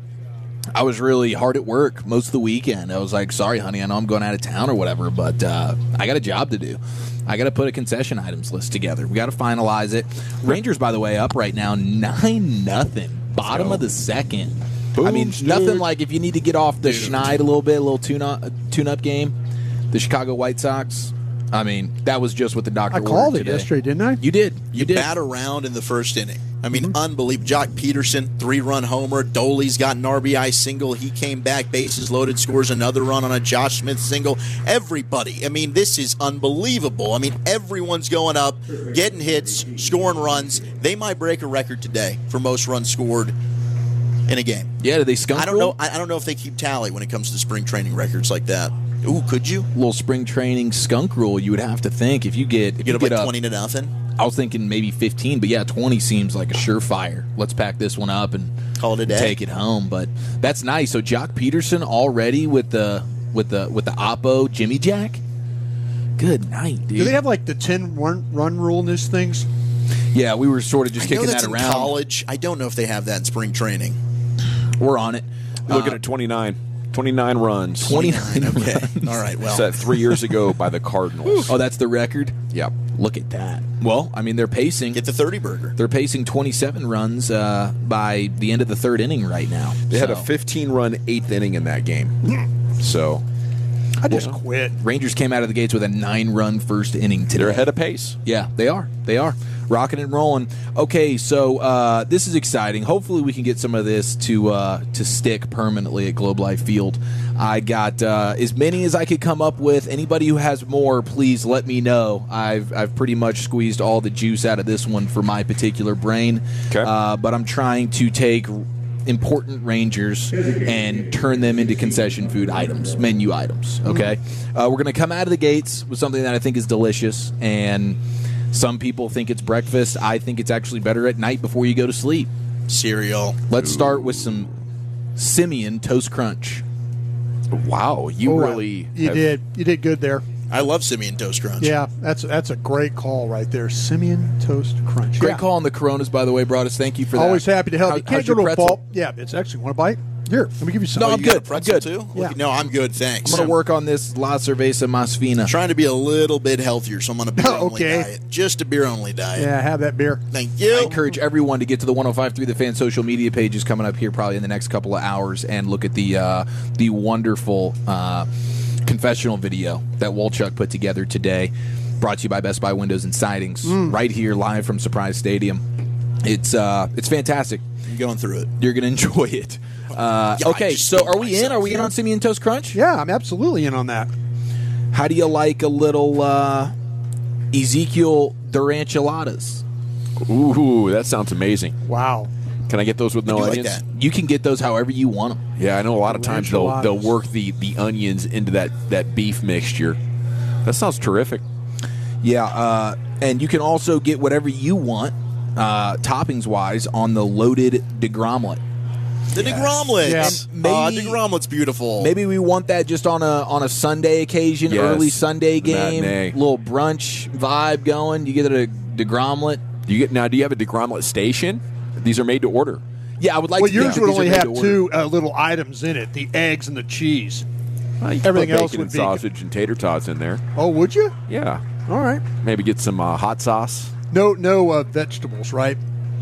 really hard at work most of the weekend. I was like, sorry, honey, I know I'm going out of town or whatever, but I got a job to do. I got to put a concession items list together. We got to finalize it. Rangers, by the way, up right now 9-0, bottom of the second. Boom, I mean, dude. nothing like if you need to get off the schneid a little bit, a little tune-up game, the Chicago White Sox. I mean, that was just what the doctor I ordered called it today. yesterday, didn't I? You did. You did. Bat around in the first inning. I mean, unbelievable. Jock Peterson, 3-run homer. Doley's got an RBI single. He came back, bases loaded, scores another run on a Josh Smith single. Everybody. I mean, this is unbelievable. I mean, everyone's going up, getting hits, scoring runs. They might break a record today for most runs scored in a game. Yeah, did they skunk I don't know. I don't know if they keep tally when it comes to spring training records like that. Ooh, could you? Little spring training skunk rule, you would have to think. If you get up like 20-0. I was thinking maybe 15, but yeah, 20 seems like a surefire. Let's pack this one up and call it a day. Take it home. But that's nice. So Jock Peterson already with the Oppo Jimmy Jack. Good night, dude. Do they have like the 10-run rule in these things? Yeah, we were sort of just kicking that in around. College, I don't know if they have that in spring training. We're on it. Looking at 29 runs. 29. Okay. All right. Well, set 3 years ago by the Cardinals. Oh, that's the record? Yep. Look at that. Well, I mean, they're pacing. Get the 30 burger. They're pacing 27 runs by the end of the third inning right now. They had a 15-run eighth inning in that game. So I just quit. Rangers came out of the gates with a 9-run first inning today. they're ahead of pace. Yeah, they are. They are. Rocking and rolling. Okay, so this is exciting. Hopefully we can get some of this to stick permanently at Globe Life Field. I got as many as I could come up with. Anybody who has more, please let me know. I've pretty much squeezed all the juice out of this one for my particular brain. Okay. But I'm trying to take important Rangers and turn them into concession food items, menu items. Okay, we're going to come out of the gates with something that I think is delicious, and some people think it's breakfast. I think it's actually better at night before you go to sleep. Cereal. Let's start with some Simeon Toast Crunch. Wow, you did good there. I love Simeon Toast Crunch. Yeah, that's a great call right there. Simeon Toast Crunch. Great call on the Coronas, by the way, Broadus. Thank you for that. Always happy to help. You can't how's go your to a pretzel? fault. Yeah, it's actually, want a bite? Here, let me give you some. No, Oh, I'm you got good. a pretzel I'm good. too? Yeah. No, I'm good, thanks. I'm going to work on this La Cerveza Más Fina. Trying to be a little bit healthier, so I'm on a beer-only Okay. diet. Just a beer-only diet. Yeah, have that beer. Thank you. I encourage everyone to get to the 105.3 The Fan social media pages coming up here probably in the next couple of hours and look at the wonderful confessional video that Wolchuk put together today, brought to you by Best Buy Windows and Sidings, right here live from Surprise Stadium. It's fantastic. I'm going through it. You're going to enjoy it. Okay, so are we in? Are we in on Simeon Toast Crunch? Yeah, I'm absolutely in on that. How do you like a little Ezekiel Durancheladas? Ooh, that sounds amazing. Wow. Can I get those with no I do like onions? that. You can get those however you want them. Yeah, I know a lot of times they'll Enchiladas. work the onions into that beef mixture. That sounds terrific. Yeah, and you can also get whatever you want, toppings-wise, on the loaded DeGromlet. The DeGromlet. Yeah. DeGromlet's beautiful. Maybe we want that just on a Sunday occasion, Yes. early Sunday game, Matinee. little brunch vibe going. You get a DeGromlet. Do you have a DeGromlet station? These are made to order. Yeah, I would like Well, to yours think would that only these are have made to order. two little items in it: the eggs and the cheese. You can Everything put else bacon would and be- sausage and tater tots in there. Oh, would you? Yeah, All right. maybe get some hot sauce. No vegetables, right?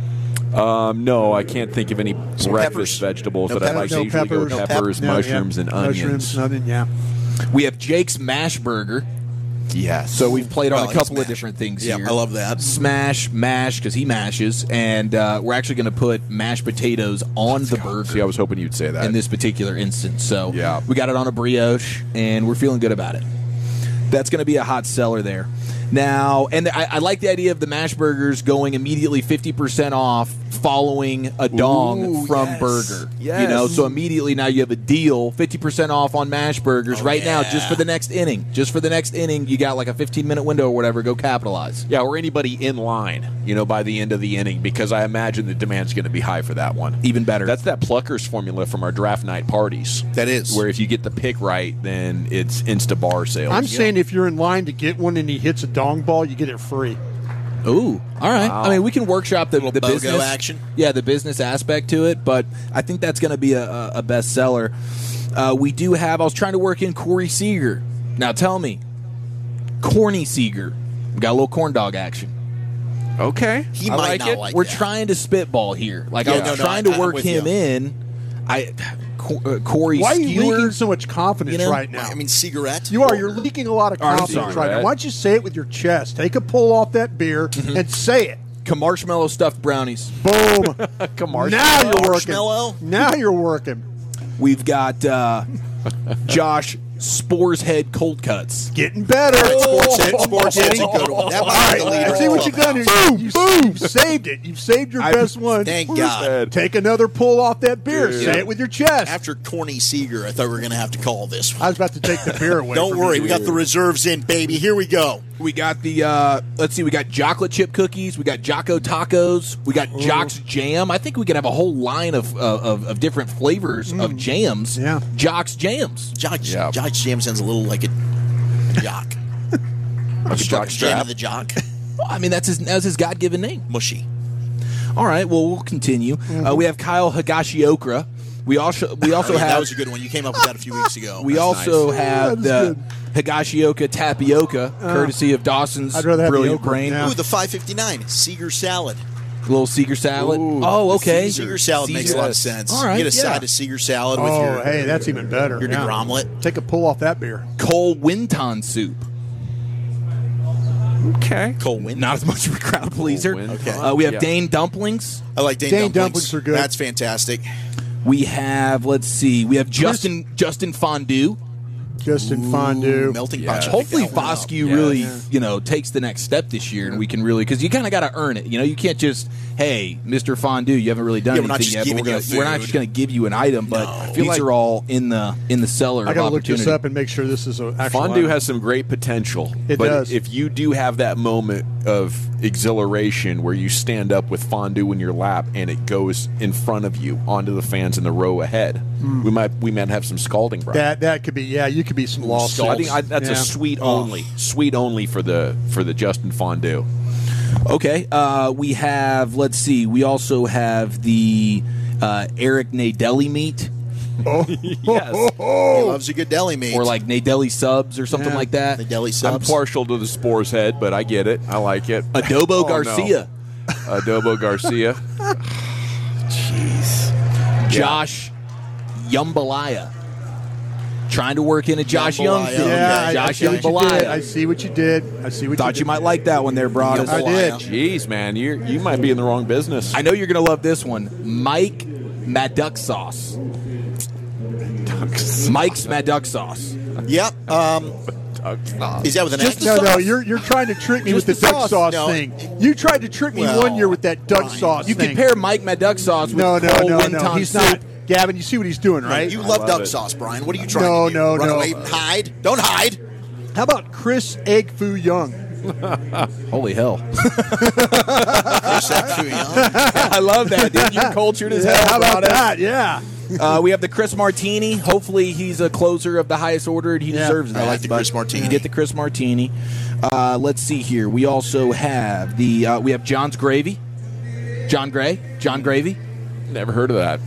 No, I can't think of any breakfast peppers. vegetables No that I like. No I usually go with peppers. peppers, No, mushrooms, yeah. and onions. Mushrooms, onion, yeah. We have Jake's Mash Burger. Yes. So we've played on I a like couple of Smash. different things Yeah, here. I love that. Smash, mash, because he mashes, and we're actually going to put mashed potatoes on the burger. See, I was hoping you'd say that. In this particular instance. So Yeah. we got it on a brioche, and we're feeling good about it. That's going to be a hot seller there. Now, and I like the idea of the mash burgers going immediately 50% off following a dong Ooh, from yes. burger. Yes. You know, so immediately now you have a deal, 50% off on mash burgers right now yeah. just for the next inning. Just for the next inning, you got like a 15-minute window or whatever. Go capitalize. Yeah, or anybody in line, by the end of the inning, because I imagine the demand's going to be high for that one. Even better. That's that Pluckers formula from our draft night parties. That is. Where if you get the pick right, then it's Insta-bar sales. I'm saying if you're in line to get one and he hits a dong ball, you get it free. Ooh, all right. Wow. I mean, we can workshop the BOGO business action. Yeah, the business aspect to it, but I think that's going to be a bestseller. We do have. I was trying to work in Corey Seager. Now tell me, Corny Seager, we got a little corn dog action. Okay, He I might like not it. like We're that. trying to spitball here. Like Yeah, I was trying to I'm work with him you. in. Corey Why are you Skewer. leaking so much confidence You know, right now? I mean, cigarette. You are. You're leaking a lot of I'm confidence sorry, right now. Brad. Why don't you say it with your chest? Take a pull off that beer and say it. Marshmallow stuffed brownies. Boom. Now you're working. Marshmallow? Now you're working. We've got Josh Spore's Head cold cuts. Getting better. Sports Head's a good one. That might be the leader. See what you've done here. You've saved it. You've saved your best one. Thank God. Take another pull off that beer. Dude. Say it with your chest. After Corny Seager, I thought we were going to have to call this one. I was about to take the beer away. Don't from worry, you. we got the reserves in, baby. Here we go. We got the let's see, we got chocolate chip cookies, we got Jocko tacos, we got Jock's jam. I think we could have a whole line of different flavors of jams. Yeah. Jock's jams. Jock's Jam sounds a little like a jock. Like a jock Jam strap. of the jock. Well, I mean that's his God-given name. Mushy. All right, well we'll continue. We have Kyle Higashioka. We also have that was a good one. You came up with that a few weeks ago. We also have the Higashioka Tapioca, courtesy of Dawson's I'd rather have Brilliant the okra, Brain. Ooh, the $5.59 Seeger salad. Little Seeger salad. Oh, okay. Seeger salad makes a lot of sense. All right, you get a yeah. side of Seeger salad with Oh, your hey, that's even better. your DeGromlet. Take a pull off that beer. Cole Winton soup. Okay. Cole Winton. Not as much of a crowd pleaser. Okay. We have Dane dumplings. I like Dane dumplings. Are good. That's fantastic. We have, we have Justin Fondue. Justin Fondue. Melting pot. Hopefully Foscue really, takes the next step this year, and we can really, because you kind of got to earn it. You can't just, hey, Mr. Fondue, you haven't really done Yeah, we're not anything just yet. giving you We're not food. just going to give you an item, but these are all in the cellar I of got to look opportunity. this up and make sure this is an actual Fondue item. has some great potential. It but does. if you do have that moment of exhilaration where you stand up with fondue in your lap and it goes in front of you onto the fans in the row ahead, we might have some scalding, Brian. That could be, you could be some lost. So I think that's a sweet only for the Justin Fondue. Okay, we have. We also have the Eric Nadelli meat. Oh, yes. He loves a good deli meat. Or like Nadelli subs or something like that. Nadelli subs. I'm partial to the Spores head, but I get it. I like it. Adobo Garcia. No. Adobo Garcia. Jeez. Josh Yumbalaya. Trying to work in a Josh Young thing. Yeah, Josh I Yumbalaya. see what you did. Thought you might like that one there, Broadus. I did. Jeez, man, you might be in the wrong business. I know you're going to love this one. Mike Maduck Sauce. Mike's Maduck Sauce. Yep. Is that with an X? No, you're trying to trick me with the duck sauce thing. You tried to trick me one year with that duck sauce You thing. compare Mike Maduck Sauce with No, Winton he's soup. not. Gavin, you see what he's doing, right? You love duck sauce, Brian. What are you trying to do? Run away and hide? Don't hide. How about Chris Egg Foo Young? Holy hell. Chris Egg Foo Young. I love that, dude. You're cultured as hell. How about Broadus. that? Yeah. We have the Chris Martini. Hopefully, he's a closer of the highest order, and he deserves that. I like the Chris Martini. You get the Chris Martini. Let's see here. We also have we have John's Gravy. John Gravy. Never heard of that.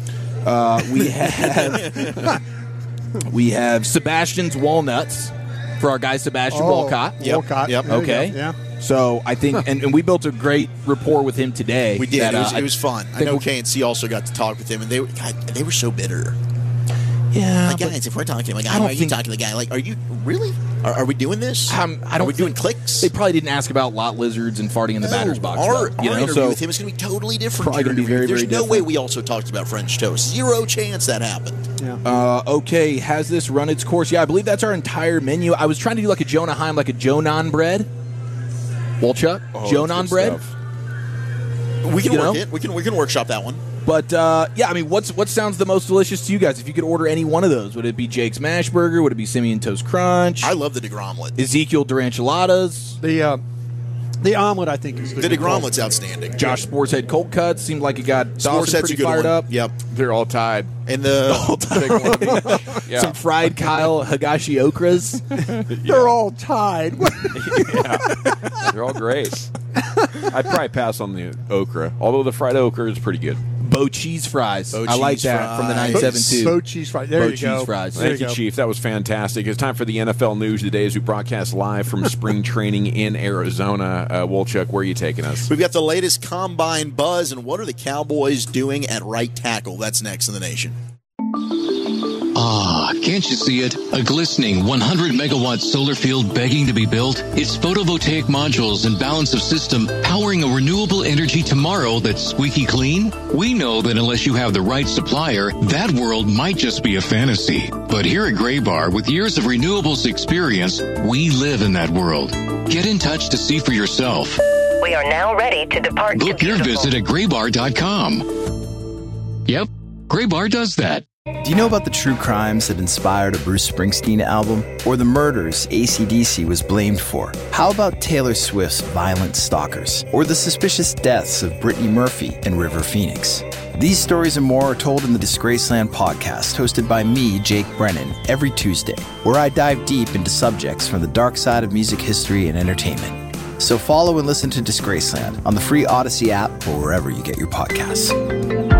We have Sebastian's Walnuts for our guy Sebastian Walcott. Walcott. Yep. Okay. Yeah. So I think, and we built a great rapport with him today. We did. That, It was fun. I know KNC also got to talk with him, and they were so bitter. Yeah, like, guys, if we're talking, like, how are you talking to the guy? Like, are you really? Are we doing this? Are we doing clicks? They probably didn't ask about lot lizards and farting in the batter's box. Our though, interview with him is going to be totally different. Probably going to be very, There's very no different. way we also talked about French toast. Zero chance that happened. Yeah. Okay, has this run its course? Yeah, I believe that's our entire menu. I was trying to do like a Jonah Heim, like a Jonan bread. Wolchuk, Jonan bread. We can work it. We can workshop that one. But yeah, I mean, what sounds the most delicious to you guys? If you could order any one of those, would it be Jake's Mash Burger? Would it be Simeon Toast Crunch? I love the DeGromlet. Ezekiel Durancheladas. The omelet, I think, is the DeGromlet's outstanding. Josh Sportshead Cold Cuts seemed like it got Dawson Sportshead's pretty a good fired one. up. Yep, they're all tied. And the Some fried Kyle Higashi okras. They're all tied. Yeah. They're all great. I'd probably pass on the okra, although the fried okra is pretty good. Bo cheese fries. I like that from the 972. Bo cheese fries. There you go. Cheese fries. Thank you, Chief. That was fantastic. It's time for the NFL news today as we broadcast live from spring training in Arizona. Wolchuk, where are you taking us? We've got the latest combine buzz, and what are the Cowboys doing at right tackle? That's next in the nation. Ah, can't you see it? A glistening 100-megawatt solar field begging to be built? Its photovoltaic modules and balance of system powering a renewable energy tomorrow that's squeaky clean? We know that unless you have the right supplier, that world might just be a fantasy. But here at Graybar, with years of renewables experience, we live in that world. Get in touch to see for yourself. We are now ready to depart. Book your visit at graybar.com. Yep, Graybar does that. Do you know about the true crimes that inspired a Bruce Springsteen album? Or the murders AC/DC was blamed for? How about Taylor Swift's Violent Stalkers? Or the suspicious deaths of Brittany Murphy and River Phoenix? These stories and more are told in the Disgraceland podcast, hosted by me, Jake Brennan, every Tuesday, where I dive deep into subjects from the dark side of music history and entertainment. So follow and listen to Disgraceland on the free Odyssey app or wherever you get your podcasts.